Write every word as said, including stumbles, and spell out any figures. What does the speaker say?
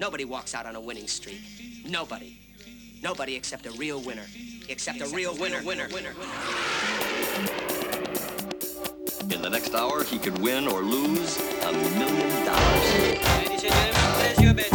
Nobody walks out on a winning streak. Nobody. Nobody except a real winner. Except, except a real winner, winner, winner, winner. In the next hour, he could win or lose a million dollars. Ladies and gentlemen, place your bets.